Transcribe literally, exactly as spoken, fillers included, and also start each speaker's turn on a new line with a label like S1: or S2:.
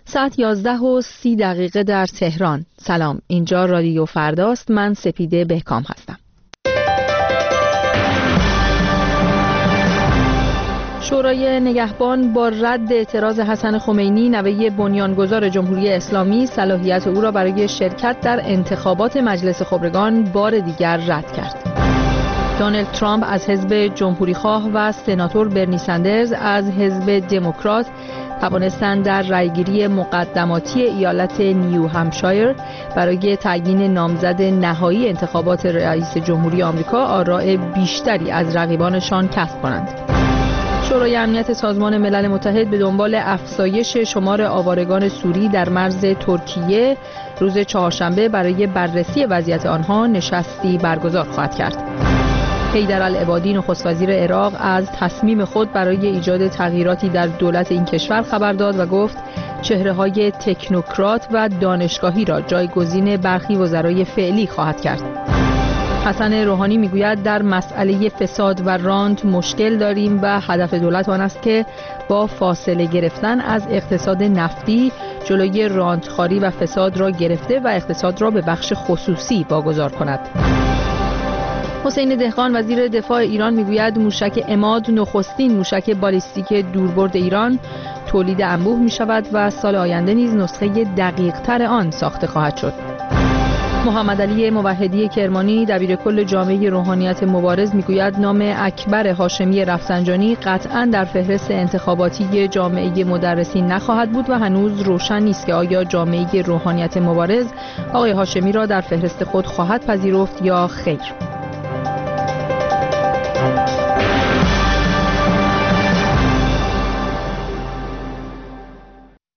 S1: ساعت یازده و سی دقیقه در تهران. سلام، اینجا رادیو فرداست. من سپیده بهکام هستم. شورای نگهبان با رد اعتراض حسن خمینی نوه بنیانگذار جمهوری اسلامی صلاحیت او را برای شرکت در انتخابات مجلس خبرگان بار دیگر رد کرد. دونالد ترامپ از حزب جمهوریخواه و سناتور برنی سندرز از حزب دموکرات توانستند در رأیگیری مقدماتی ایالت نیو همشایر برای تعیین نامزد نهایی انتخابات رئیس جمهوری آمریکا آراء بیشتری از رقیبانشان کسب کنند. شورای امنیت سازمان ملل متحد به دنبال افزایش شمار آوارگان سوری در مرز ترکیه روز چهارشنبه برای بررسی وضعیت آنها نشستی برگزار خواهد کرد. حیدرالعبادی نخست وزیر عراق از تصمیم خود برای ایجاد تغییراتی در دولت این کشور خبر داد و گفت چهره‌های تکنوکرات و دانشگاهی را جایگزین برخی وزرای فعلی خواهد کرد. حسن روحانی میگوید در مسئله فساد و رانت مشکل داریم و هدف دولت آن است که با فاصله گرفتن از اقتصاد نفتی جلوی رانتخواری و فساد را گرفته و اقتصاد را به بخش خصوصی واگذار کند. حسین دهقان وزیر دفاع ایران میگوید موشک عماد نخستین موشک بالیستیک دوربرد ایران تولید انبوه می شود و سال آینده نیز نسخه دقیق تر آن ساخته خواهد شد. محمد علی موحدی کرمانی دبیرکل جامعه روحانیت مبارز میگوید نام اکبر هاشمی رفسنجانی قطعاً در فهرست انتخاباتی جامعه مدرسین نخواهد بود و هنوز روشن نیست که آیا جامعه روحانیت مبارز آقای هاشمی را در فهرست خود خواهد پذیرفت یا خیر.